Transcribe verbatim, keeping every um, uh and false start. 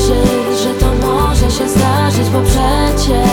wierzyć, że to może się zdarzyć, bo przecież